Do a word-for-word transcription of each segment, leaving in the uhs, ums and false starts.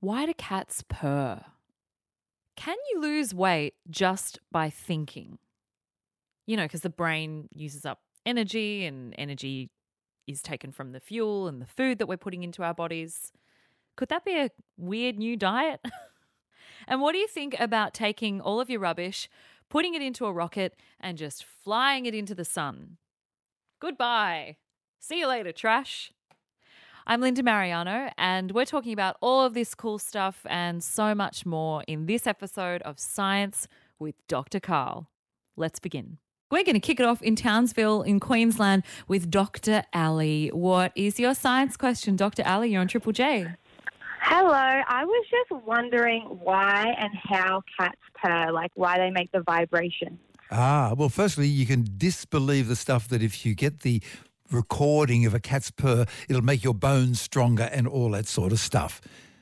Why do cats purr? Can you lose weight just by thinking? You know, because the brain uses up energy and energy is taken from the fuel and the food that we're putting into our bodies. Could that be a weird new diet? And what do you think about taking all of your rubbish, putting it into a rocket and just flying it into the sun? Goodbye. See you later, trash. I'm Linda Mariano, and we're talking about all of this cool stuff and so much more in this episode of Science with Doctor Karl. Let's begin. We're going to kick it off in Townsville in Queensland with Doctor Ali. What is your science question, Doctor Ali? You're on Triple J. Hello. I was just wondering why and how cats purr, like why they make the vibration. Ah, well, firstly, you can disbelieve the stuff that if you get the recording of a cat's purr, it'll make your bones stronger and all that sort of stuff.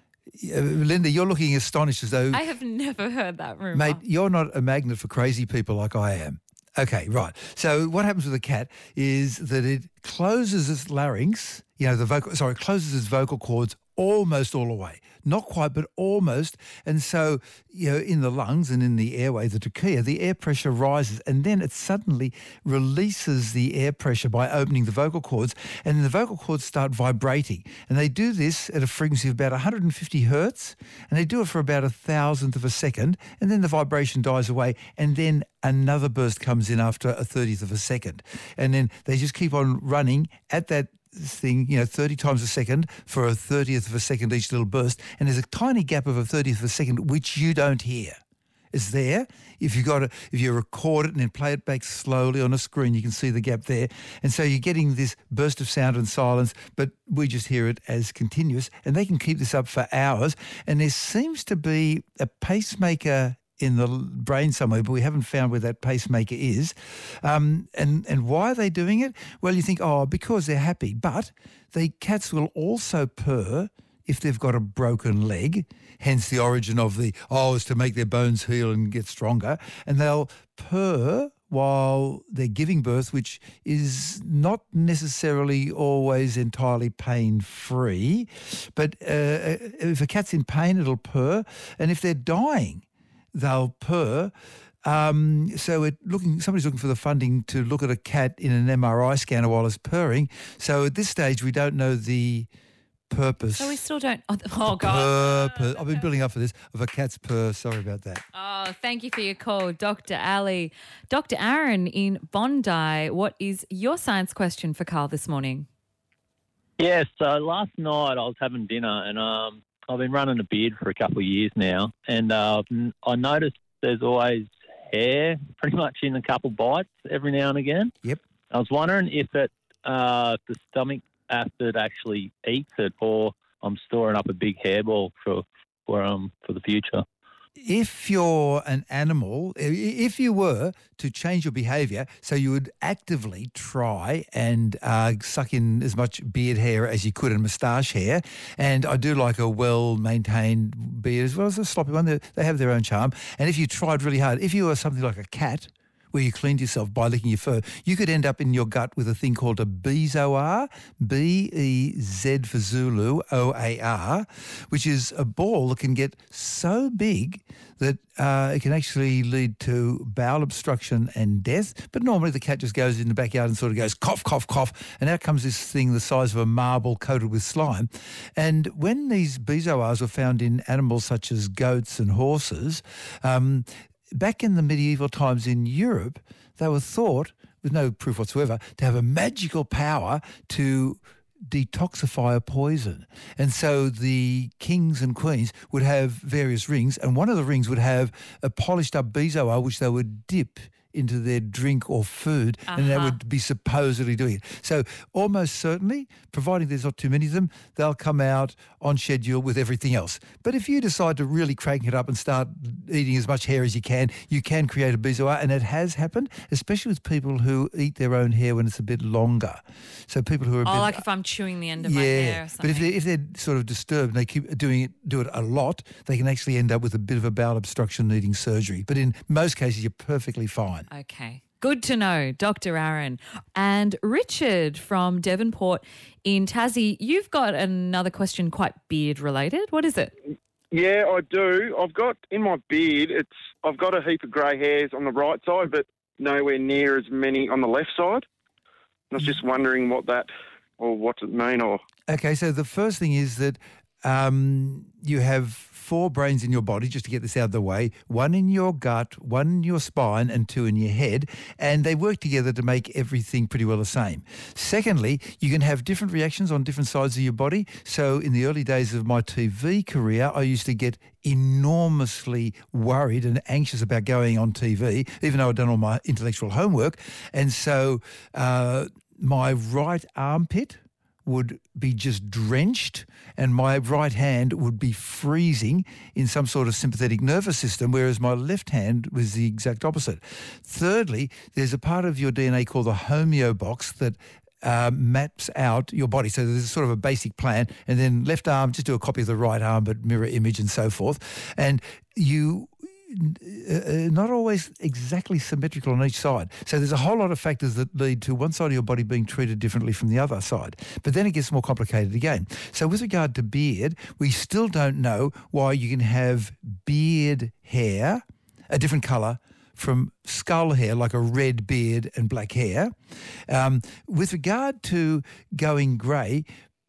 Uh, Linda, you're looking astonished as though... I have never heard that rumour. Mate, you're not a magnet for crazy people like I am. Okay, right. So what happens with a cat is that it closes its larynx, you know, the vocal, sorry, it closes its vocal cords almost all the way. Not quite, but almost. And so, you know, in the lungs and in the airway, the trachea, the air pressure rises and then it suddenly releases the air pressure by opening the vocal cords, and the vocal cords start vibrating. And they do this at a frequency of about one hundred fifty hertz, and they do it for about a thousandth of a second, and then the vibration dies away, and then another burst comes in after a thirtieth of a second. And then they just keep on running at that thing, you know, thirty times a second for a thirtieth of a second each little burst, and there's a tiny gap of a thirtieth of a second which you don't hear. It's there. If you got it, if you record it and then play it back slowly on a screen, you can see the gap there. And so you're getting this burst of sound and silence, but we just hear it as continuous, and they can keep this up for hours. And there seems to be a pacemaker in the brain somewhere, but we haven't found where that pacemaker is. Um, and, and why are they doing it? Well, you think, oh, because they're happy. But the cats will also purr if they've got a broken leg, hence the origin of the, oh, it's to make their bones heal and get stronger. And they'll purr while they're giving birth, which is not necessarily always entirely pain-free. But uh, if a cat's in pain, it'll purr. And if they're dying, they'll purr. Um, so it looking, somebody's looking for the funding to look at a cat in an M R I scanner while it's purring. So at this stage, we don't know the purpose. So we still don't... Oh, oh God. Purpose. I've been building up for this, of a cat's purr. Sorry about that. Oh, thank you for your call, Doctor Ali. Doctor Aaron in Bondi, what is your science question for Karl this morning? Yes, so last night I was having dinner and... um. I've been running a beard for a couple of years now, and uh, I noticed there's always hair pretty much in a couple bites every now and again. Yep. I was wondering if it, uh, the stomach acid actually eats it, or I'm storing up a big hairball for for um for the future. If you're an animal, if you were to change your behaviour, so you would actively try and uh, suck in as much beard hair as you could and moustache hair, and I do like a well-maintained beard as well as a sloppy one. They, they have their own charm. And if you tried really hard, if you were something like a cat, where you cleaned yourself by licking your fur, you could end up in your gut with a thing called a bezoar, B E Z for Zulu, O A R, which is a ball that can get so big that uh, it can actually lead to bowel obstruction and death. But normally the cat just goes in the backyard and sort of goes cough, cough, cough, and out comes this thing the size of a marble coated with slime. And when these bezoars were found in animals such as goats and horses, um, back in the medieval times in Europe, they were thought, with no proof whatsoever, to have a magical power to detoxify a poison. And so the kings and queens would have various rings, and one of the rings would have a polished up bezoar which they would dip into their drink or food, uh-huh. and that would be supposedly doing it. So almost certainly, providing there's not too many of them, they'll come out on schedule with everything else. But if you decide to really crank it up and start eating as much hair as you can, you can create a bezoar, and it has happened, especially with people who eat their own hair when it's a bit longer. So people who are a oh, bit... like if I'm chewing the end of yeah, my hair or something. But if they're, if they're sort of disturbed and they keep doing it, do it a lot, they can actually end up with a bit of a bowel obstruction needing surgery. But in most cases, you're perfectly fine. Okay. Good to know, Doctor Aaron. And Richard from Devonport in Tassie, you've got another question quite beard related. What is it? Yeah, I do. I've got in my beard. It's I've got a heap of grey hairs on the right side, but nowhere near as many on the left side. I was just wondering what that or what it mean or. Okay, so the first thing is that um, you have four brains in your body, just to get this out of the way, one in your gut, one in your spine, and two in your head, and they work together to make everything pretty well the same. Secondly, you can have different reactions on different sides of your body. So in the early days of my T V career, I used to get enormously worried and anxious about going on T V, even though I'd done all my intellectual homework. And so uh, my right armpit would be just drenched and my right hand would be freezing in some sort of sympathetic nervous system, whereas my left hand was the exact opposite. Thirdly, there's a part of your D N A called the homeobox that uh, maps out your body. So there's sort of a basic plan, and then left arm, just do a copy of the right arm, but mirror image and so forth. And you... Uh, not always exactly symmetrical on each side. So there's a whole lot of factors that lead to one side of your body being treated differently from the other side. But then it gets more complicated again. So with regard to beard, we still don't know why you can have beard hair, a different colour, from skull hair, like a red beard and black hair. Um, with regard to going grey,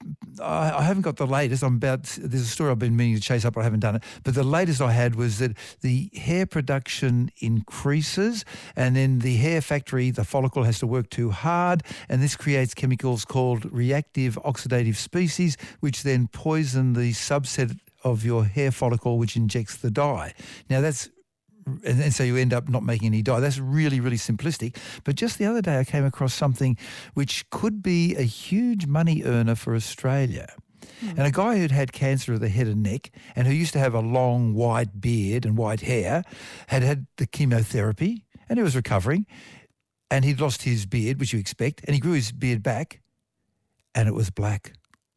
I, I haven't got the latest. I'm about. There's a story I've been meaning to chase up, but I haven't done it. But the latest I had was that the hair production increases, and then the hair factory, the follicle, has to work too hard, and this creates chemicals called reactive oxidative species, which then poison the subset of your hair follicle, which injects the dye. Now that's. And, and so you end up not making any dye. That's really, really simplistic. But just the other day I came across something which could be a huge money earner for Australia. Mm. And a guy who'd had cancer of the head and neck and who used to have a long white beard and white hair had had the chemotherapy and he was recovering, and he'd lost his beard, which you expect, and he grew his beard back and it was black.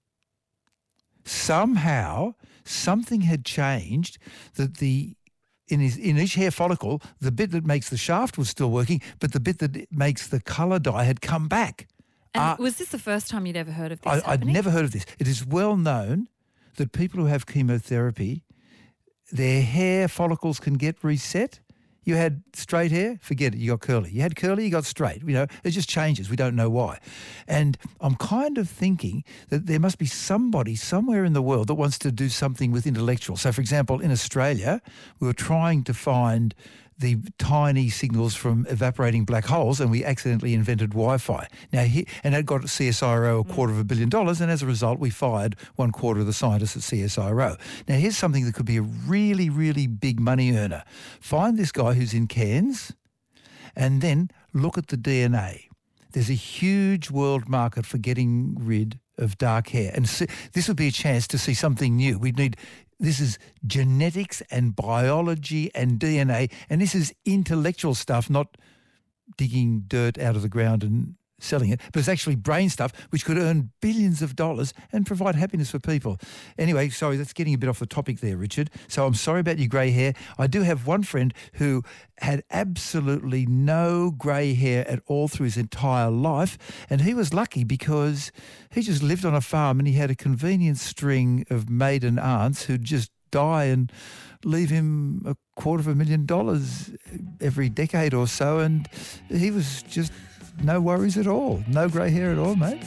Somehow something had changed that the In, his, in each hair follicle, the bit that makes the shaft was still working, but the bit that makes the colour dye had come back. And uh, was this the first time you'd ever heard of this I, happening? I'd never heard of this. It is well known that people who have chemotherapy, their hair follicles can get reset. You had straight hair, forget it, you got curly. You had curly, you got straight. You know, it just changes. We don't know why. And I'm kind of thinking that there must be somebody somewhere in the world that wants to do something with intellectual. So, for example, in Australia, we were trying to find the tiny signals from evaporating black holes, and we accidentally invented Wi-Fi. Now, he, and it got C S I R O a quarter of a billion dollars, and as a result, we fired one quarter of the scientists at C S I R O. Now, here's something that could be a really, really big money earner. Find this guy who's in Cairns, and then look at the D N A. There's a huge world market for getting rid of dark hair, and see, this would be a chance to see something new. We'd need... This is genetics and biology and D N A, and this is intellectual stuff, not digging dirt out of the ground and selling it, but it's actually brain stuff which could earn billions of dollars and provide happiness for people. Anyway, sorry, that's getting a bit off the topic there, Richard. So I'm sorry about your grey hair. I do have one friend who had absolutely no grey hair at all through his entire life, and he was lucky because he just lived on a farm and he had a convenient string of maiden aunts who'd just die and leave him a quarter of a million dollars every decade or so, and he was just... no worries at all. No grey hair at all, mate.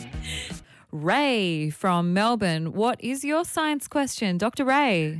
Ray from Melbourne. What is your science question, Doctor Ray?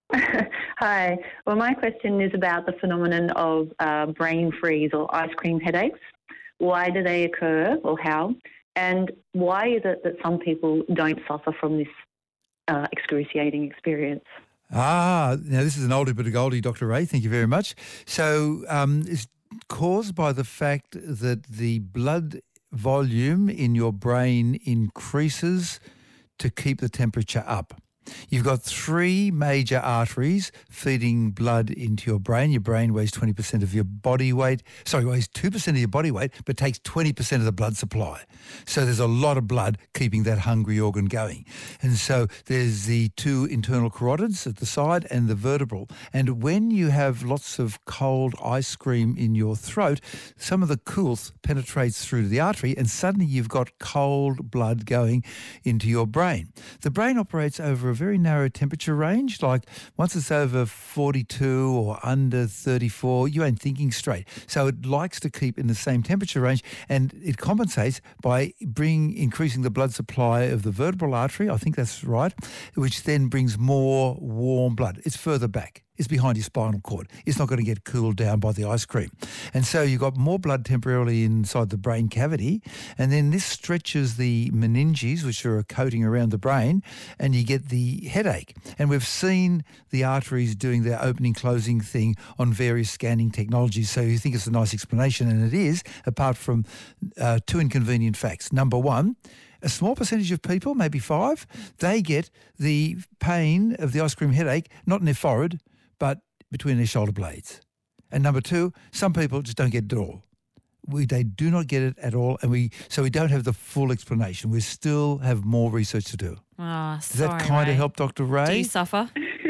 Hi. Well, my question is about the phenomenon of uh, brain freeze or ice cream headaches. Why do they occur, or how? And why is it that some people don't suffer from this uh, excruciating experience? Ah, now this is an oldie but a goldie, Doctor Ray. Thank you very much. So um, it's caused by the fact that the blood volume in your brain increases to keep the temperature up. You've got three major arteries feeding blood into your brain. Your brain weighs twenty percent of your body weight. Sorry, weighs two percent of your body weight, but takes twenty percent of the blood supply. So there's a lot of blood keeping that hungry organ going. And so there's the two internal carotids at the side and the vertebral. And when you have lots of cold ice cream in your throat, some of the coolth penetrates through to the artery, and suddenly you've got cold blood going into your brain. The brain operates over a a very narrow temperature range. Like once it's over forty-two or under thirty-four, you ain't thinking straight. So it likes to keep in the same temperature range, and it compensates by bring increasing the blood supply of the vertebral artery. I think that's right, which then brings more warm blood. It's further back. It's behind your spinal cord. It's not going to get cooled down by the ice cream. And so you've got more blood temporarily inside the brain cavity, and then this stretches the meninges, which are a coating around the brain, and you get the headache. And we've seen the arteries doing their opening, closing thing on various scanning technologies, so you think it's a nice explanation, and it is, apart from uh, two inconvenient facts. Number one, a small percentage of people, maybe five, they get the pain of the ice cream headache, not in their forehead, but between their shoulder blades. And number two, some people just don't get it at all. We, they do not get it at all, and we so we don't have the full explanation. We still have more research to do. Oh, Does sorry, that kind Ray. of help, Doctor Ray? Do you suffer?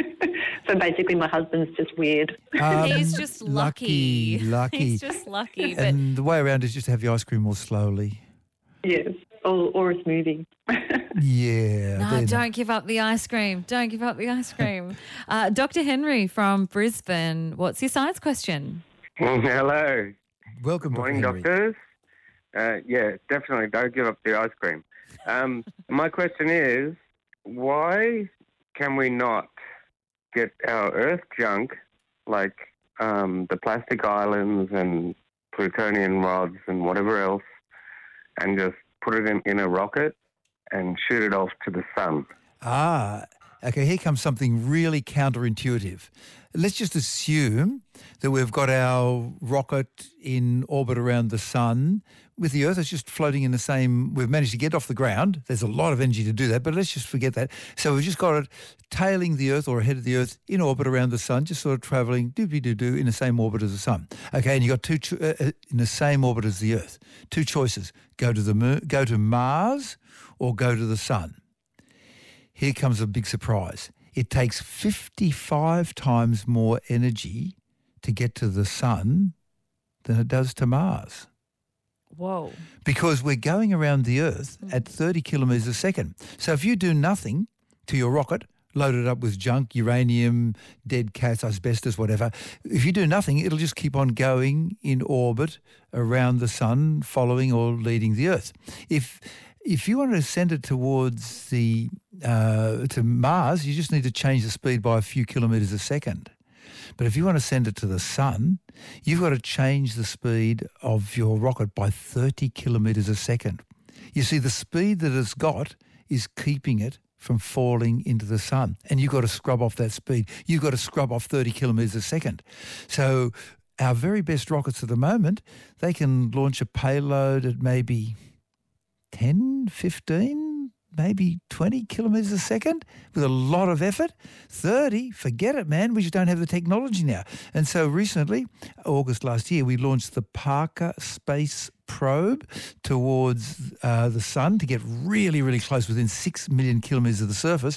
So basically my husband's just weird. Um, He's just lucky. Lucky, lucky. He's just lucky. But And the way around is just to have your ice cream more slowly. Yes, or, or a smoothie. Yeah. no, then- don't give up the ice cream. Don't give up the ice cream. uh, Doctor Henry from Brisbane, what's your science question? Hello. Welcome, Morning, Doctor Henry. doctors. Uh, yeah, definitely don't give up the ice cream. Um, my question is, why can we not get our Earth junk, like um, the plastic islands and plutonium rods and whatever else, and just put it in, in a rocket and shoot it off to the sun? Ah, okay, here comes something really counterintuitive. Let's just assume that we've got our rocket in orbit around the sun with the Earth. It's just floating in the same... We've managed to get off the ground. There's a lot of energy to do that, but let's just forget that. So we've just got it tailing the Earth or ahead of the Earth in orbit around the sun, just sort of travelling doobly-doo-doo in the same orbit as the sun. Okay, and you've got two... Cho- uh, in the same orbit as the Earth. Two choices. Go to the moon, go to Mars or go to the sun. Here comes a big surprise. It takes fifty-five times more energy to get to the sun than it does to Mars. Whoa. Because we're going around the Earth at thirty kilometres a second. So if you do nothing to your rocket, load it up with junk, uranium, dead cats, asbestos, whatever, if you do nothing, it'll just keep on going in orbit around the sun, following or leading the Earth. If if you want to send it towards the uh, to Mars, you just need to change the speed by a few kilometres a second. But if you want to send it to the sun, you've got to change the speed of your rocket by thirty kilometres a second. You see, the speed that it's got is keeping it from falling into the sun. And you've got to scrub off that speed. You've got to scrub off thirty kilometres a second. So our very best rockets at the moment, they can launch a payload at maybe ten, fifteen, maybe twenty kilometres a second with a lot of effort. thirty, forget it, man. We just don't have the technology now. And so recently, August last year, we launched the Parker Space Probe towards uh, the sun to get really, really close, within six million kilometres of the surface.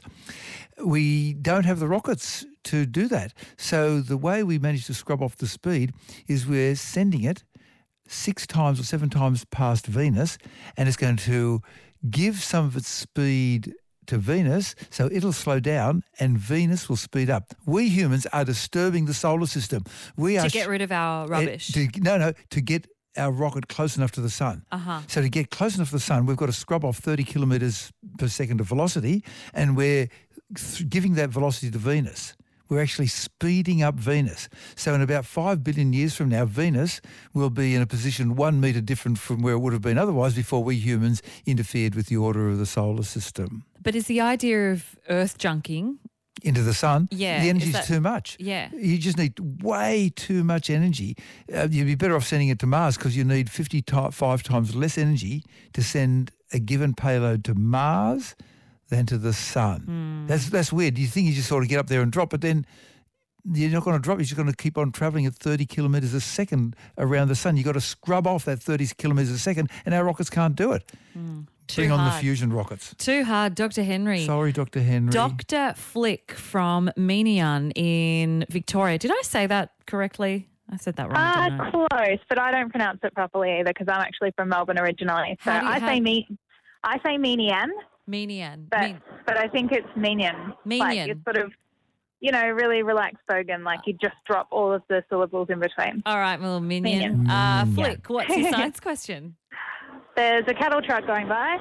We don't have the rockets to do that. So the way we managed to scrub off the speed is we're sending it six times or seven times past Venus, and it's going to give some of its speed to Venus, so it'll slow down and Venus will speed up. We humans are disturbing the solar system. We are To get rid of our uh, rubbish. to, no, no, to get our rocket close enough to the sun. Uh-huh. So to get close enough to the sun, we've got to scrub off thirty kilometres per second of velocity, and we're th- giving that velocity to Venus. We're actually speeding up Venus. So in about five billion years from now, Venus will be in a position one metre different from where it would have been otherwise before we humans interfered with the order of the solar system. But is the idea of Earth junking? Into the sun, Yeah, the is energy's that- too much. Yeah. You just need way too much energy. Uh, you'd be better off sending it to Mars because you need fifty-five times less energy to send a given payload to Mars than to the sun. Mm. That's that's weird. You think you just sort of get up there and drop, but then you're not going to drop. You're just going to keep on travelling at thirty kilometres a second around the sun. You've got to scrub off that thirty kilometres a second, and our rockets can't do it. Mm. Bring Too on hard. the fusion rockets. Too hard, Doctor Henry. Sorry, Doctor Henry. Doctor Flick from Meenian in Victoria. Did I say that correctly? I said that wrong, Uh, didn't I? close, but I don't pronounce it properly either because I'm actually from Melbourne originally. So How do you- I how- say me, I say Meenian. Menian. but Men- but I think it's menian. Like Menian. it's sort of, you know, really relaxed spoken. Like you just drop all of the syllables in between. All right, well, minion. Minion. Uh, Mm. Flick, what's your science question? There's a cattle truck going by,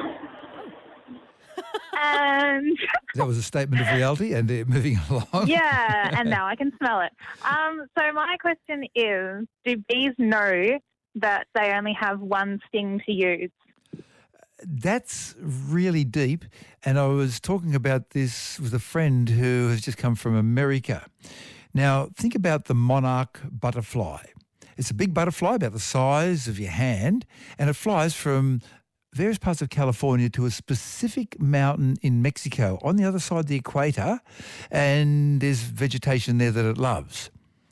and That was a statement of reality, and uh, moving along. yeah, and now I can smell it. Um, so my question is, do bees know that they only have one sting to use? That's really deep, and I was talking about this with a friend who has just come from America. Now, think about the monarch butterfly. It's a big butterfly about the size of your hand, and it flies from various parts of California to a specific mountain in Mexico on the other side of the equator, and there's vegetation there that it loves.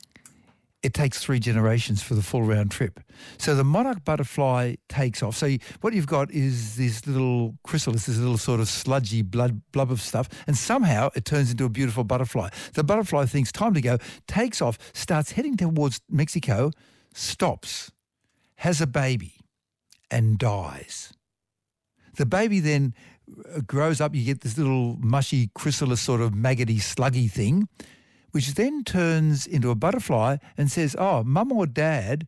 It takes three generations for the full round trip. So the monarch butterfly takes off. So you, what you've got is this little chrysalis, this little sort of sludgy blood blub of stuff, and somehow it turns into a beautiful butterfly. The butterfly thinks time to go, takes off, starts heading towards Mexico, stops, has a baby, and dies. The baby then grows up, you get this little mushy chrysalis sort of maggoty sluggy thing, which then turns into a butterfly and says, oh, mum or dad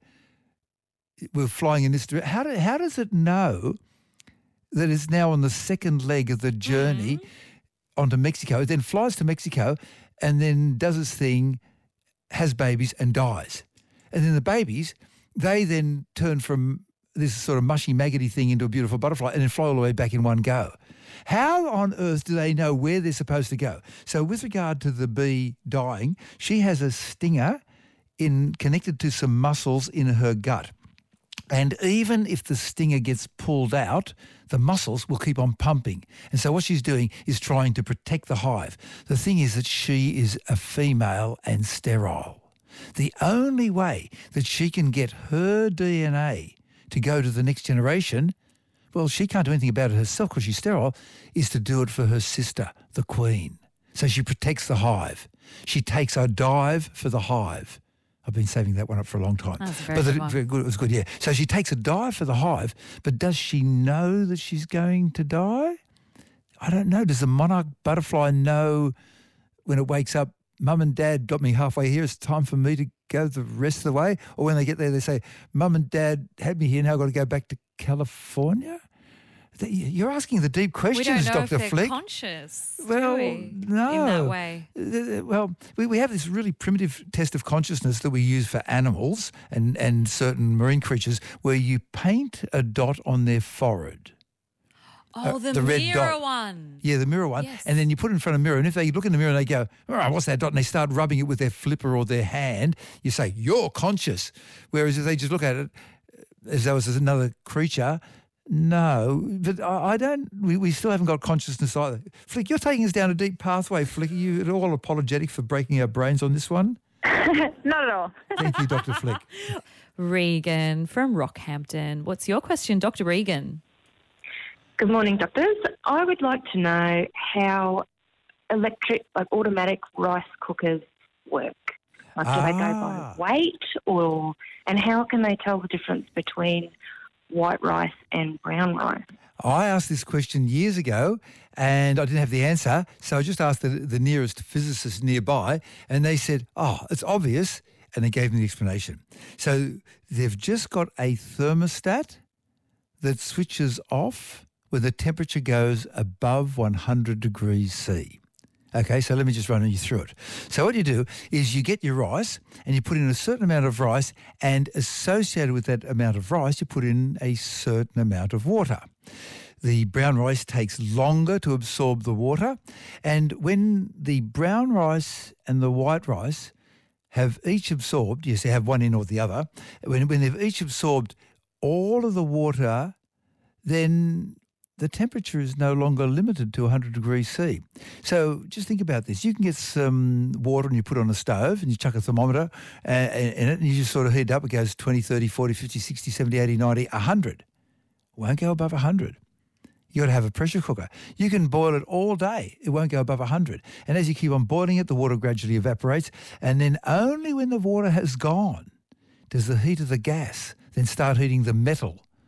were flying in this direction. How, do, how does it know that it's now on the second leg of the journey mm-hmm. onto Mexico? It then flies to Mexico and then does its thing, has babies and dies. And then the babies, they then turn from this sort of mushy, maggoty thing into a beautiful butterfly and then fly all the way back in one go. How on earth do they know where they're supposed to go? So with regard to the bee dying, she has a stinger in connected to some muscles in her gut. And even if the stinger gets pulled out, the muscles will keep on pumping. And so what she's doing is trying to protect the hive. The thing is that she is a female and sterile. The only way that she can get her D N A to go to the next generation, well, she can't do anything about it herself because she's sterile, is to do it for her sister, the queen. So she protects the hive. She takes a dive for the hive. I've been saving that one up for a long time. That's a very but good the, one. very good. It was good, yeah. So she takes a dive for the hive, but does she know that she's going to die? I don't know. Does the monarch butterfly know when it wakes up, Mum and Dad got me halfway here, it's time for me to go the rest of the way? Or when they get there, they say, Mum and Dad had me here, now I've got to go back to California? You're asking the deep questions, we don't know Doctor if they're Flick. conscious, Well, do we, no. in that way. Uh, Well, we, we have this really primitive test of consciousness that we use for animals and, and certain marine creatures where you paint a dot on their forehead. Oh, Uh, the, the red mirror dot. one. Yeah, the mirror one. Yes. And then you put it in front of a mirror, and if they look in the mirror and they go, all right, what's that dot? And they start rubbing it with their flipper or their hand, you say, you're conscious. Whereas if they just look at it as though it's another creature, no. But I, I don't, we, we still haven't got consciousness either. Flick, you're taking us down a deep pathway, Flick. Are you at all apologetic for breaking our brains on this one? Not at all. Thank you, Doctor Flick. Regan from Rockhampton. What's your question, Doctor Regan? Good morning, doctors. I would like to know how electric, like automatic rice cookers work. Like, do they go Ah. by weight, or and how can they tell the difference between white rice and brown rice? I asked this question years ago and I didn't have the answer, so I just asked the, the nearest physicist nearby and they said, oh, it's obvious, and they gave me the explanation. So they've just got a thermostat that switches off when the temperature goes above one hundred degrees C. Okay, so let me just run you through it. So what you do is you get your rice and you put in a certain amount of rice, and associated with that amount of rice, you put in a certain amount of water. The brown rice takes longer to absorb the water, and when the brown rice and the white rice have each absorbed, yes, they have one in or the other, when, when they've each absorbed all of the water, then the temperature is no longer limited to one hundred degrees C. So just think about this. You can get some water and you put it on a stove and you chuck a thermometer uh, in it and you just sort of heat it up. It goes twenty, thirty, forty, fifty, sixty, seventy, eighty, ninety, one hundred. It won't go above one hundred. You've got to have a pressure cooker. You can boil it all day. It won't go above one hundred. And as you keep on boiling it, the water gradually evaporates. And then only when the water has gone does the heat of the gas then start heating the metal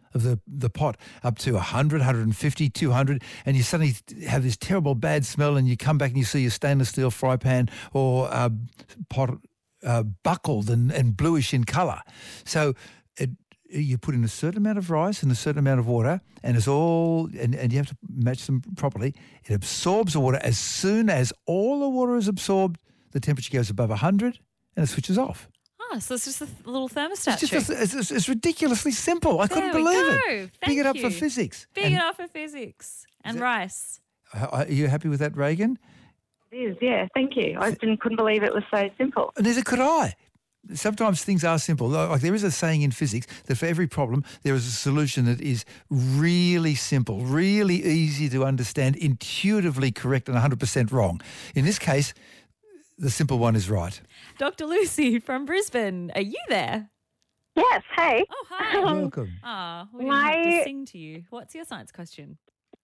of the, the pot up to one hundred, one fifty, two hundred, and you suddenly have this terrible bad smell, and you come back and you see your stainless steel fry pan or uh, pot uh, buckled and, and bluish in colour. So it, you put in a certain amount of rice and a certain amount of water, and it's all, and, and you have to match them properly. It absorbs the water. As soon as all the water is absorbed, the temperature goes above one hundred and it switches off. Oh, so it's just a little thermostat. It's, just a, it's, it's, it's ridiculously simple. I There couldn't we believe go. it. Thank Big it up you. for physics. Big And enough for physics and that- rice. Are you happy with that, Reagan? It is, yeah. Thank you. I didn't, couldn't believe it was so simple. Neither could I. Sometimes things are simple. Like there is a saying in physics that for every problem there is a solution that is really simple, really easy to understand, intuitively correct and one hundred percent wrong. In this case, the simple one is right. Doctor Lucy from Brisbane, are you there? Yes, hey. Oh, hi. Welcome. Ah, we didn't have to My- sing to you. What's your science question?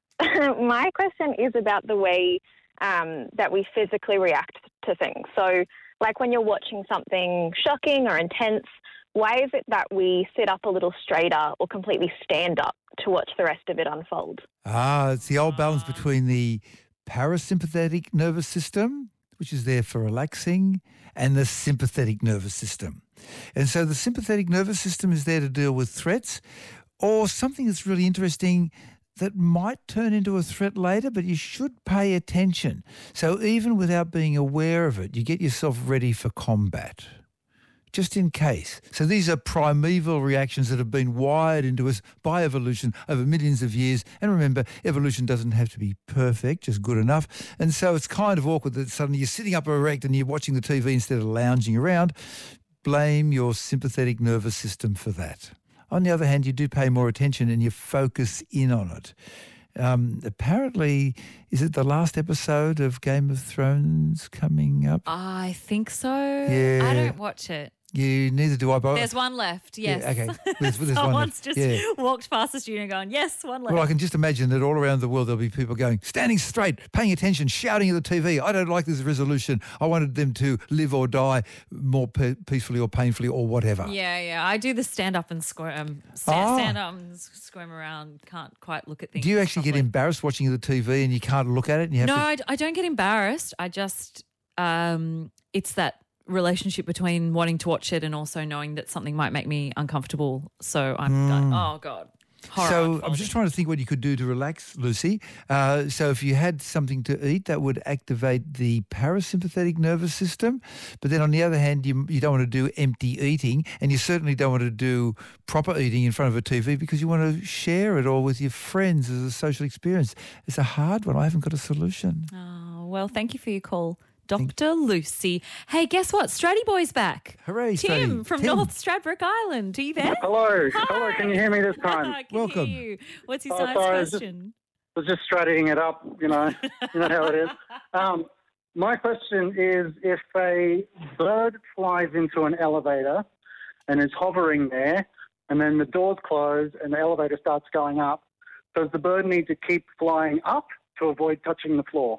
My question is about the way um, that we physically react to things. So, like when you're watching something shocking or intense, why is it that we sit up a little straighter or completely stand up to watch the rest of it unfold? Ah, it's the old balance Ah. between the parasympathetic nervous system, which is there for relaxing, and the sympathetic nervous system. And so the sympathetic nervous system is there to deal with threats or something that's really interesting that might turn into a threat later, but you should pay attention. So even without being aware of it, you get yourself ready for combat, just in case. So these are primeval reactions that have been wired into us by evolution over millions of years. And remember, evolution doesn't have to be perfect, just good enough. And so it's kind of awkward that suddenly you're sitting up erect and you're watching the T V instead of lounging around. Blame your sympathetic nervous system for that. On the other hand, you do pay more attention and you focus in on it. Um, apparently, is it the last episode of Game of Thrones coming up? I think so. Yeah. I don't watch it. You neither do I. But There's one left, yes. Yeah, okay. There's- there's one Someone's left. just Yeah. walked past the studio going, yes, one left. Well, I can just imagine that all around the world there'll be people going, standing straight, paying attention, shouting at the T V. I don't like this resolution. I wanted them to live or die more pe- peacefully or painfully or whatever. Yeah, yeah. I do the stand up and squirm. Stand, Ah. stand up and s- squirm around. Can't quite look at things. Do you actually get properly. embarrassed watching the T V and you can't look at it? And you have No, to... I, d- I don't get embarrassed. I just, um, it's that relationship between wanting to watch it and also knowing that something might make me uncomfortable. So I'm like, oh, God. Horror So I'm unfolding. just trying to think what you could do to relax, Lucy. Uh, so if you had something to eat, that would activate the parasympathetic nervous system. But then on the other hand, you, you don't want to do empty eating, and you certainly don't want to do proper eating in front of a T V because you want to share it all with your friends as a social experience. It's a hard one. I haven't got a solution. Oh, well, thank you for your call, Doctor Lucy. Hey, guess what? Stratty Boy's back. Hooray, Tim Stratty. from Tim. North Stradbroke Island. Are you there? Hello. Hi. Hello, can you hear me this time? I can Welcome. hear you. What's your Oh, science sorry, I was just- question? I was just straightening it up, you know, you know how it is. Um, my question is, if a bird flies into an elevator and is hovering there, and then the doors close and the elevator starts going up, does the bird need to keep flying up to avoid touching the floor?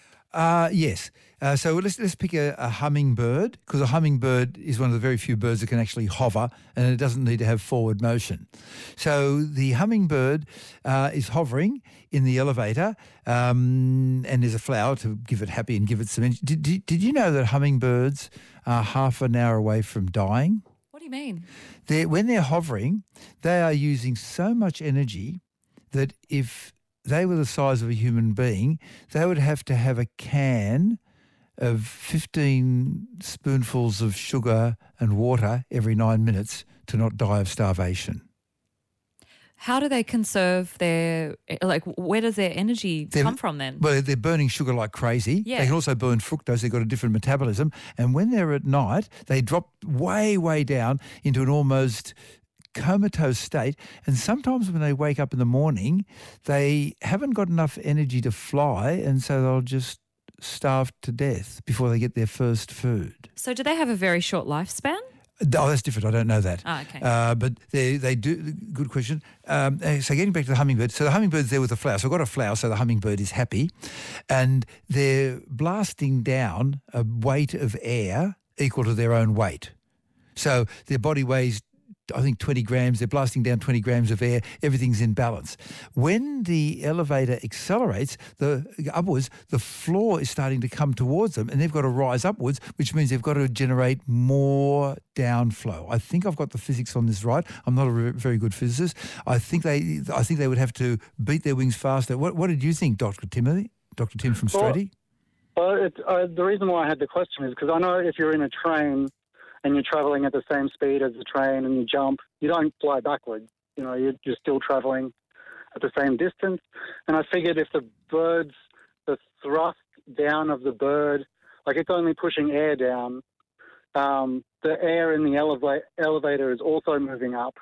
Uh, yes. Uh, so let's let's pick a, a hummingbird, because a hummingbird is one of the very few birds that can actually hover, and it doesn't need to have forward motion. So the hummingbird uh, is hovering in the elevator, um, and there's a flower to give it happy and give it some energy. Did, did, did you know that hummingbirds are half an hour away from dying? What do you mean? They're, when they're hovering, they are using so much energy that if they were the size of a human being, they would have to have a can of fifteen spoonfuls of sugar and water every nine minutes to not die of starvation. How do they conserve their, like, where does their energy They're- come from then? Well, they're burning sugar like crazy. Yeah. They can also burn fructose. They've got a different metabolism. And when they're at night, they drop way, way down into an almost comatose state. And sometimes when they wake up in the morning, they haven't got enough energy to fly, and so they'll just starve to death before they get their first food. So do they have a very short lifespan? Oh, that's different. I don't know that. Ah, okay. Uh, but they they do. Good question. Um, uh, so getting back to the hummingbird. So the hummingbird's there with a flower. So I've got a flower, so the hummingbird is happy. And they're blasting down a weight of air equal to their own weight. So their body weighs I think, twenty grams. They're blasting down twenty grams of air. Everything's in balance. When the elevator accelerates the upwards, the floor is starting to come towards them, and they've got to rise upwards, which means they've got to generate more downflow. I think I've got the physics on this right. I'm not a re- very good physicist. I think they, I think they would have to beat their wings faster. What, what did you think, Doctor Timothy? Doctor Tim from Strady? Well, well it, uh, the reason why I had the question is because I know if you're in a train and you're travelling at the same speed as the train and you jump, you don't fly backwards. You know, you're, you're still travelling at the same distance. And I figured if the bird's, the thrust down of the bird, like it's only pushing air down, um, the air in the eleva- elevator is also moving up.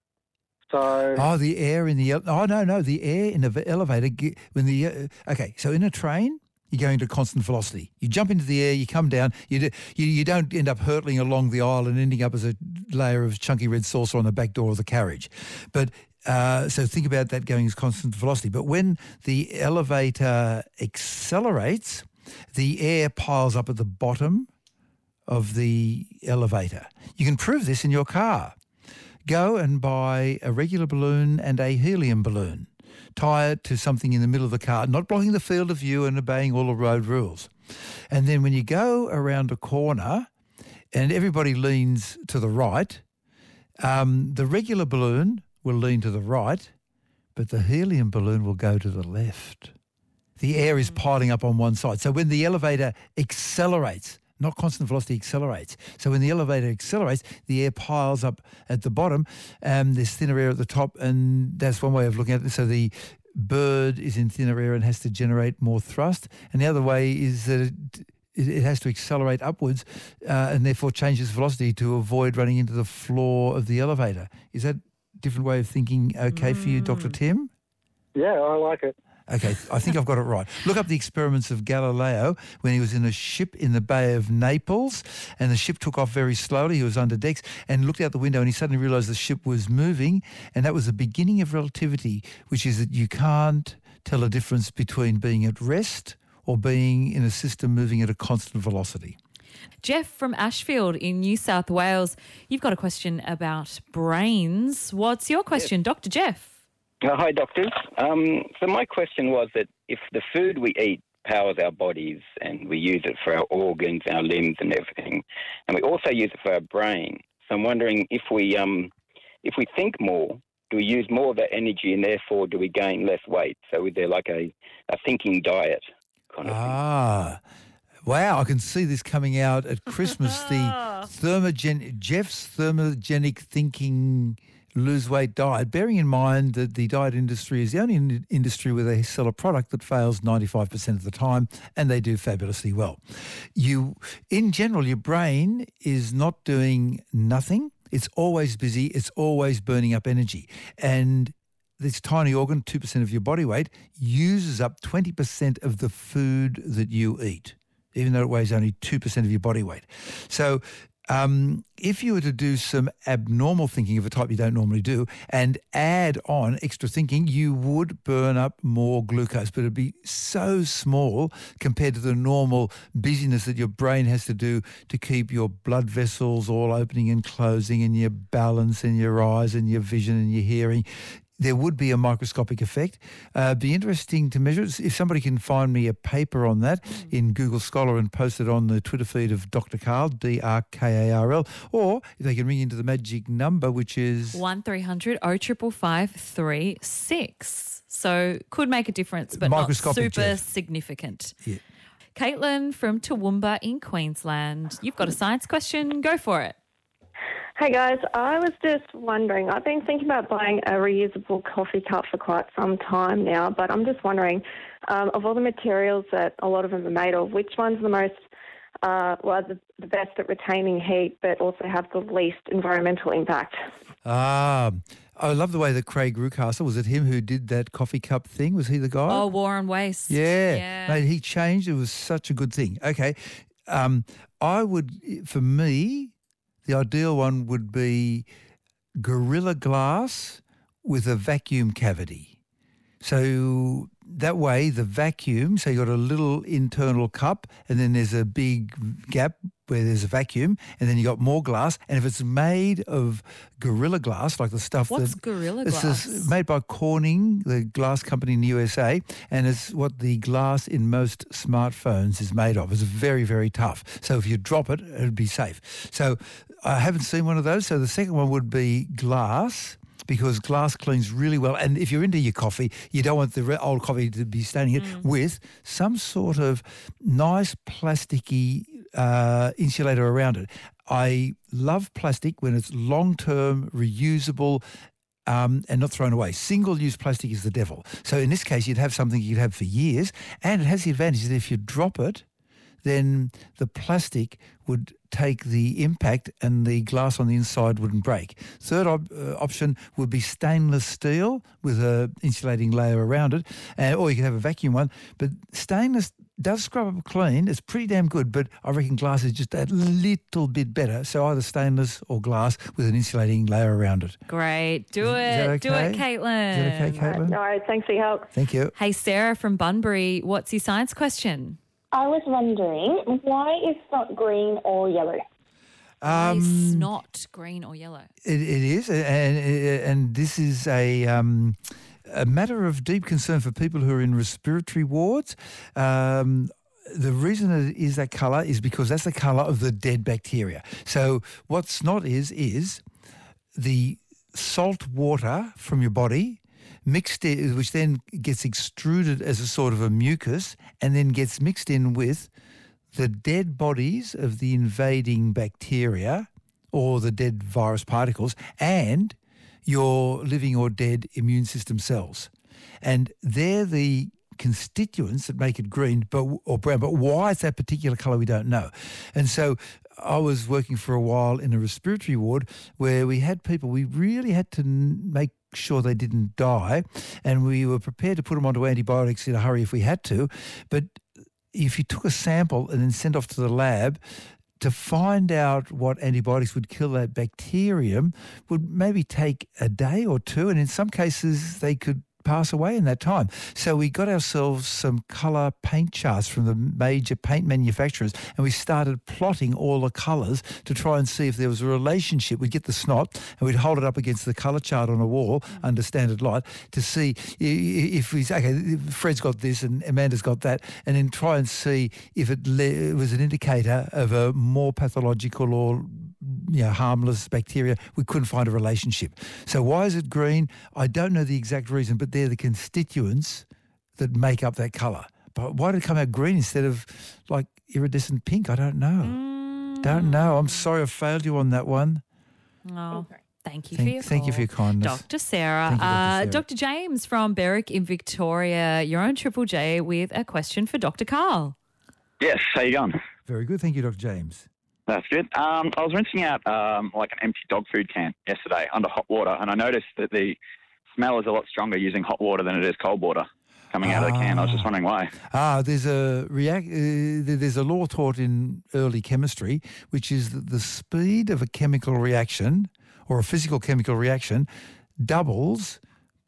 So Oh, the air in the... ele- Oh, no, no, the air in the v- elevator... ge- when the uh, Okay, so in a train... You're going to constant velocity. You jump into the air, you come down, you, do, you you don't end up hurtling along the aisle and ending up as a layer of chunky red saucer on the back door of the carriage. But uh, so think about that going as constant velocity. But when the elevator accelerates, the air piles up at the bottom of the elevator. You can prove this in your car. Go and buy a regular balloon and a helium balloon. Tie it to something in the middle of the car, not blocking the field of view and obeying all the road rules. And then when you go around a corner and everybody leans to the right, um, the regular balloon will lean to the right, but the helium balloon will go to the left. The air is piling up on one side. So when the elevator accelerates, not constant velocity, accelerates. So when the elevator accelerates, the air piles up at the bottom, and there's thinner air at the top, and that's one way of looking at it. So the bird is in thinner air and has to generate more thrust, and the other way is that it, it has to accelerate upwards uh, and therefore changes velocity to avoid running into the floor of the elevator. Is that a different way of thinking okay mm. for you, Doctor Tim? Yeah, I like it. Okay, I think I've got it right. Look up the experiments of Galileo when he was in a ship in the Bay of Naples, and the ship took off very slowly. He was under decks and looked out the window, and he suddenly realised the ship was moving, and that was the beginning of relativity, which is that you can't tell a difference between being at rest or being in a system moving at a constant velocity. Jeff from Ashfield in New South Wales, you've got a question about brains. What's your question, yes. Doctor Jeff? Uh, hi, doctors. Um, so my question was that if the food we eat powers our bodies and we use it for our organs, our limbs and everything, and we also use it for our brain, so I'm wondering if we um, if we think more, do we use more of that energy and therefore do we gain less weight? So is there like a, a thinking diet kind of ah. thing? Wow, I can see this coming out at Christmas, the thermogen Jeff's thermogenic thinking lose weight diet, bearing in mind that the diet industry is the only in- industry where they sell a product that fails ninety-five percent of the time, and they do fabulously well. You, in general, your brain is not doing nothing. It's always busy. It's always burning up energy. And this tiny organ, two percent of your body weight, uses up twenty percent of the food that you eat, even though it weighs only two percent of your body weight. So Um, if you were to do some abnormal thinking of a type you don't normally do and add on extra thinking, you would burn up more glucose, but it'd be so small compared to the normal busyness that your brain has to do to keep your blood vessels all opening and closing and your balance and your eyes and your vision and your hearing. There would be a microscopic effect. Uh, be interesting to measure. If somebody can find me a paper on that mm. in Google Scholar and post it on the Twitter feed of Doctor Karl, D R K A R L, or if they can ring into the magic number, which is one three hundred oh five five three six. So could make a difference, but not super Jeff. significant. Yeah. Caitlin from Toowoomba in Queensland. You've got a science question. Go for it. Hey guys, I was just wondering, I've been thinking about buying a reusable coffee cup for quite some time now, but I'm just wondering, um, of all the materials that a lot of them are made of, which one's the most, uh, well, the, the best at retaining heat, but also have the least environmental impact? Ah, I love the way that Craig Rucastle, was it him who did that coffee cup thing? Was he the guy? Oh, War and Waste. Yeah. yeah. Mate, he changed. It was such a good thing. Okay. Um, I would, for me, the ideal one would be Gorilla Glass with a vacuum cavity. So that way the vacuum, so you've got a little internal cup and then there's a big gap where there's a vacuum, and then you got more glass. And if it's made of Gorilla Glass, like the stuff What's that... Gorilla it's Glass? This, made by Corning, the glass company in the U S A, and it's what the glass in most smartphones is made of. It's very, very tough. So if you drop it, it'd be safe. So I haven't seen one of those. So the second one would be glass, because glass cleans really well. And if you're into your coffee, you don't want the re- old coffee to be staining it Mm. with some sort of nice plasticky uh, insulator around it. I love plastic when it's long-term, reusable, um, and not thrown away. Single-use plastic is the devil. So in this case, you'd have something you'd have for years, and it has the advantage that if you drop it, then the plastic would take the impact and the glass on the inside wouldn't break. Third op- uh, option would be stainless steel with a insulating layer around it, and, or you could have a vacuum one. But stainless does scrub up clean. It's pretty damn good, but I reckon glass is just a little bit better. So either stainless or glass with an insulating layer around it. Great. Do Is it. that Do it, okay? Caitlin. Is that okay, Caitlin? No worries. Thanks for your help. Thank you. Hey, Sarah from Bunbury, what's your science question? I was wondering, why is not green or yellow? Um, It's not green or yellow. It, it is, and and this is a um, a matter of deep concern for people who are in respiratory wards. Um, the reason it is that colour is because that's the colour of the dead bacteria. So what snot is is the salt water from your body mixed in, which then gets extruded as a sort of a mucus and then gets mixed in with the dead bodies of the invading bacteria or the dead virus particles and your living or dead immune system cells. And they're the constituents that make it green but or brown. But why it's that particular colour, we don't know. And so I was working for a while in a respiratory ward where we had people, we really had to make sure they didn't die, and we were prepared to put them onto antibiotics in a hurry if we had to. But if you took a sample and then sent off to the lab, to find out what antibiotics would kill that bacterium would maybe take a day or two, and in some cases they could pass away in that time. So we got ourselves some colour paint charts from the major paint manufacturers, and we started plotting all the colours to try and see if there was a relationship. We'd get the snot and we'd hold it up against the colour chart on a wall mm. under standard light to see if we say, okay, Fred's got this and Amanda's got that, and then try and see if it, le- it was an indicator of a more pathological or you know, harmless bacteria. We couldn't find a relationship. So why is it green? I don't know the exact reason, but they're the constituents that make up that colour. But why did it come out green instead of like iridescent pink? I don't know. Mm. Don't know. I'm sorry I failed you on that one. Oh, thank you thank, for your Thank call. you for your kindness. Doctor Sarah. Thank you, Doctor Uh, Sarah. Doctor James from Berwick in Victoria. You're on Triple J with a question for Doctor Carl. Yes, how you going? Very good. Thank you, Doctor James. That's good. Um, I was rinsing out um, like an empty dog food can yesterday under hot water, and I noticed that the smell is a lot stronger using hot water than it is cold water coming out of the can. I was just wondering why. Ah, there's a react. Uh, there's a law taught in early chemistry, which is that the speed of a chemical reaction or a physical chemical reaction doubles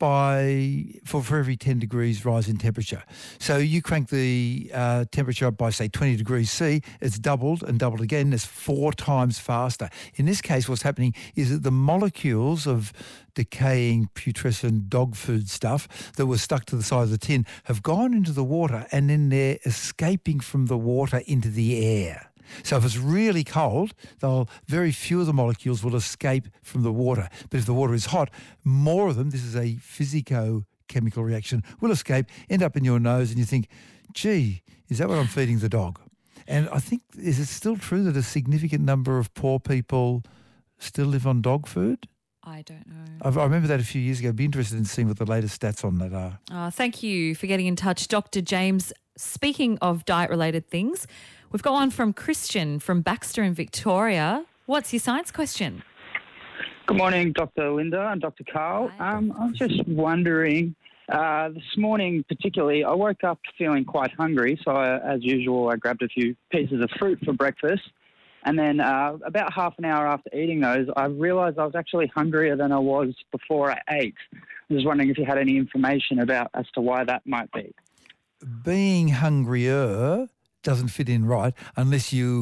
by for, for every ten degrees rise in temperature. So you crank the uh, temperature up by, say, twenty degrees C, it's doubled and doubled again. It's four times faster. In this case, what's happening is that the molecules of decaying putrescent dog food stuff that was stuck to the side of the tin have gone into the water, and then they're escaping from the water into the air. So if it's really cold, they'll very few of the molecules will escape from the water. But if the water is hot, more of them, this is a physico-chemical reaction, will escape, end up in your nose, and you think, gee, is that what I'm feeding the dog? And I think, is it still true that a significant number of poor people still live on dog food? I don't know. I've, I remember that a few years ago. I'd be interested in seeing what the latest stats on that are. Uh, thank you for getting in touch, Doctor James. Speaking of diet-related things, we've got one from Christian from Baxter in Victoria. What's your science question? Good morning, Doctor Linda and Doctor Carl. Um, I was just wondering, uh, this morning particularly, I woke up feeling quite hungry, so I, as usual I grabbed a few pieces of fruit for breakfast, and then uh, about half an hour after eating those, I realised I was actually hungrier than I was before I ate. I was wondering if you had any information about as to why that might be. Being hungrier doesn't fit in right unless you,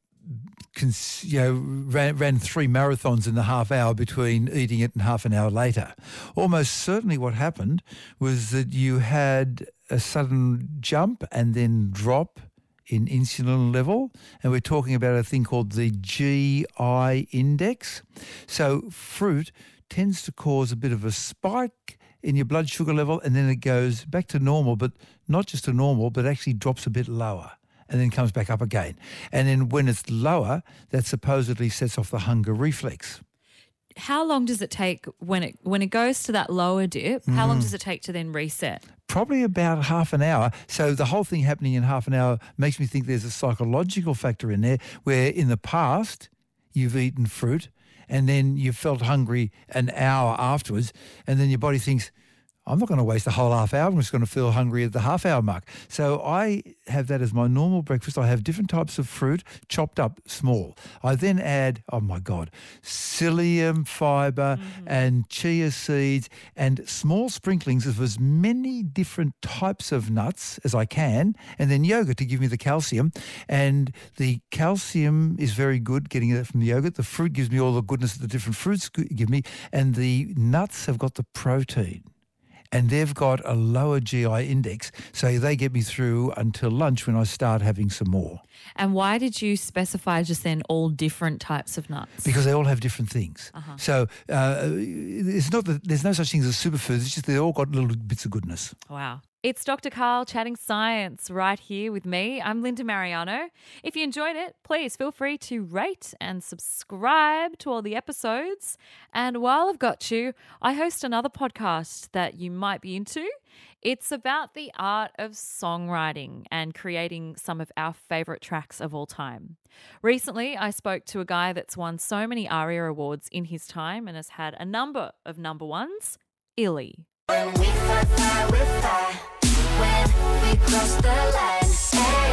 cons- you know, ran, ran three marathons in the half hour between eating it and half an hour later. Almost certainly what happened was that you had a sudden jump and then drop in insulin level, and we're talking about a thing called the G I index. So fruit tends to cause a bit of a spike in your blood sugar level, and then it goes back to normal, but not just to normal, but actually drops a bit lower and then comes back up again. And then when it's lower, that supposedly sets off the hunger reflex. How long does it take when it when it goes to that lower dip? How long Mm. does it take to then reset? Probably about half an hour. So the whole thing happening in half an hour makes me think there's a psychological factor in there where in the past you've eaten fruit and then you felt hungry an hour afterwards, and then your body thinks, I'm not going to waste the whole half hour. I'm just going to feel hungry at the half hour mark. So I have that as my normal breakfast. I have different types of fruit chopped up small. I then add, oh my God, psyllium fibre mm-hmm. and chia seeds and small sprinklings of as many different types of nuts as I can, and then yogurt to give me the calcium. And the calcium is very good getting it from the yogurt. The fruit gives me all the goodness that the different fruits give me. And the nuts have got the protein. And they've got a lower G I index, so they get me through until lunch when I start having some more. And why did you specify just then all different types of nuts? Because they all have different things. Uh-huh. So uh, it's not that there's no such thing as superfoods, it's just they all got little bits of goodness. Wow. It's Doctor Karl chatting science right here with me. I'm Linda Mariano. If you enjoyed it, please feel free to rate and subscribe to all the episodes. And while I've got you, I host another podcast that you might be into. It's about the art of songwriting and creating some of our favourite tracks of all time. Recently, I spoke to a guy that's won so many ARIA awards in his time and has had a number of number ones, Illy. When we fly, fly, we fly. When we cross the line, say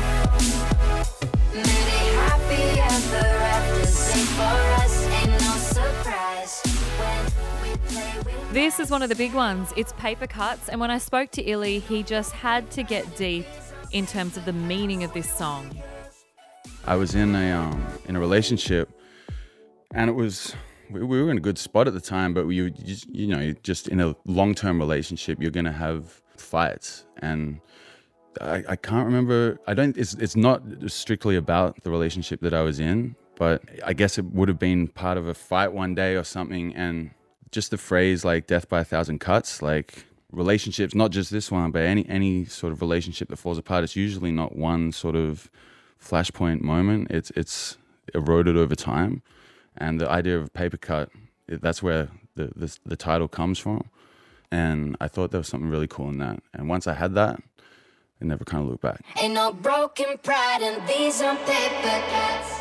oh. Maybe happy ever after, sing for us, ain't no surprise. When we play with This is one of the big ones. It's Paper Cuts. And when I spoke to Illy, he just had to get deep in terms of the meaning of this song. I was in a um, in a relationship, and it was we, we were in a good spot at the time. But you just, you know, just in a long term relationship, you're gonna have fights, and I, I can't remember. I don't. It's it's not strictly about the relationship that I was in, but I guess it would have been part of a fight one day or something, and just the phrase like "death by a thousand cuts," like. Relationships, not just this one, but any any sort of relationship that falls apart, it's usually not one sort of flashpoint moment. It's it's eroded over time, and the idea of a paper cut, that's where the, the the title comes from. And I thought there was something really cool in that. And once I had that, I never kind of looked back. ain't no broken pride, and these are paper cuts.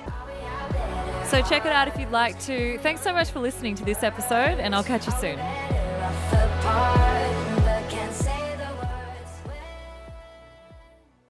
So check it out if you'd like to. Thanks so much for listening to this episode, and I'll catch you soon. Apart.